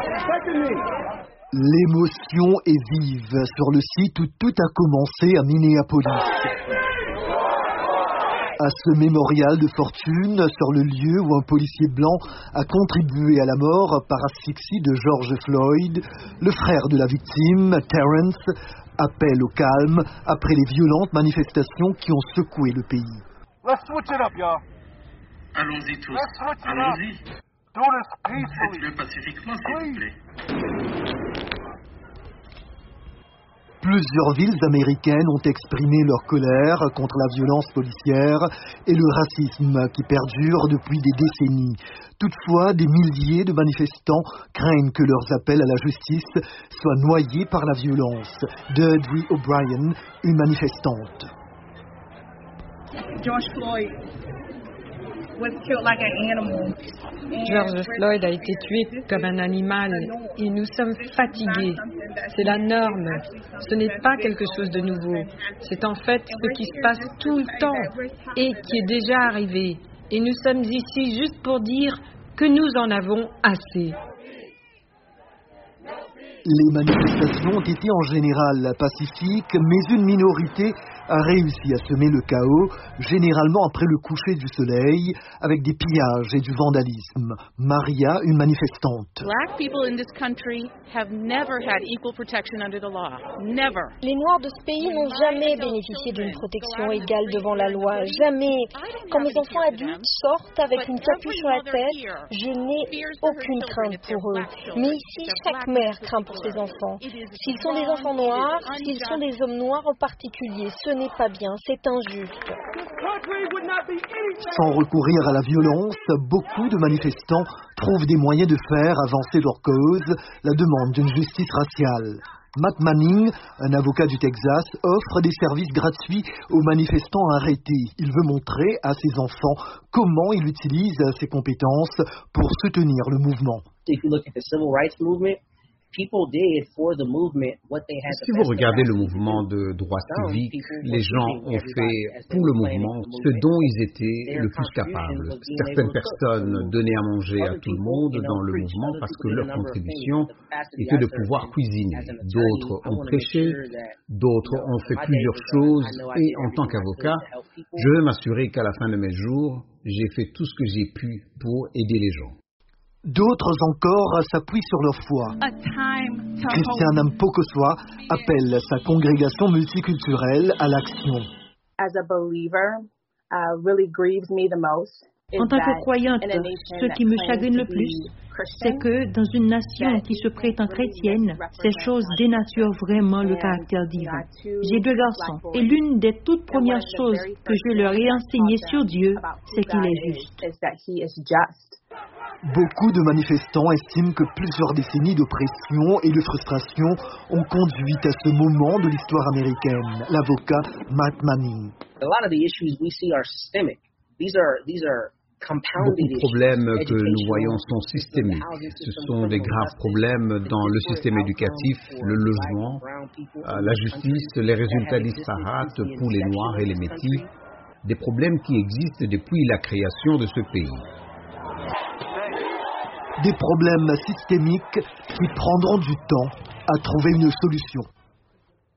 L'émotion est vive sur le site où tout a commencé à Minneapolis. À ce mémorial de fortune, sur le lieu où un policier blanc a contribué à la mort par asphyxie de George Floyd, le frère de la victime, Terrence, appelle au calme après les violentes manifestations qui ont secoué le pays. Allons-y tous, allons-y. Faites-le pacifiquement, s'il vous plaît. Plusieurs villes américaines ont exprimé leur colère contre la violence policière et le racisme qui perdure depuis des décennies. Toutefois, des milliers de manifestants craignent que leurs appels à la justice soient noyés par la violence. Deirdre O'Brien, une manifestante. George Floyd a été tué comme un animal et nous sommes fatigués. C'est la norme. Ce n'est pas quelque chose de nouveau. C'est en fait ce qui se passe tout le temps et qui est déjà arrivé. Et nous sommes ici juste pour dire que nous en avons assez. Les manifestations ont été en général pacifiques, mais une minorité a réussi à semer le chaos, généralement après le coucher du soleil, avec des pillages et du vandalisme. Maria, une manifestante. Les Noirs de ce pays n'ont jamais bénéficié d'une protection égale devant la loi. Jamais. Quand mes enfants adultes sortent avec une capuche sur la tête, je n'ai aucune crainte pour eux. Mais ici, chaque mère craint pour ses enfants. S'ils sont des enfants noirs, s'ils sont des hommes noirs en particulier, ce n'est pas bien, c'est injuste. Sans recourir à la violence, beaucoup de manifestants trouvent des moyens de faire avancer leur cause, la demande d'une justice raciale. Matt Manning, un avocat du Texas, offre des services gratuits aux manifestants arrêtés. Il veut montrer à ses enfants comment il utilise ses compétences pour soutenir le mouvement. Si vous regardez le mouvement de droit civique, les gens ont fait pour le mouvement ce dont ils étaient le plus capables. Certaines personnes donnaient à manger à tout le monde dans le mouvement parce que leur contribution était de pouvoir cuisiner. D'autres ont prêché, d'autres ont fait plusieurs choses et en tant qu'avocat, je veux m'assurer qu'à la fin de mes jours, j'ai fait tout ce que j'ai pu pour aider les gens. D'autres encore s'appuient sur leur foi. Christiane Mpokoswa appelle sa congrégation multiculturelle à l'action. En tant que croyante, ce qui me chagrine le plus, c'est que dans une nation qui se prétend chrétienne, ces choses dénaturent vraiment le caractère divin. J'ai 2 garçons et l'une des toutes premières choses que je leur ai enseignées sur Dieu, c'est qu'il est juste. Beaucoup de manifestants estiment que plusieurs décennies d'oppression et de frustration ont conduit à ce moment de l'histoire américaine. L'avocat Matt Manning. Beaucoup de problèmes que nous voyons sont systémiques. Ce sont des graves problèmes dans le système éducatif, le logement, la justice, les résultats disparates pour les Noirs et les Métis, des problèmes qui existent depuis la création de ce pays. Des problèmes systémiques qui prendront du temps à trouver une solution.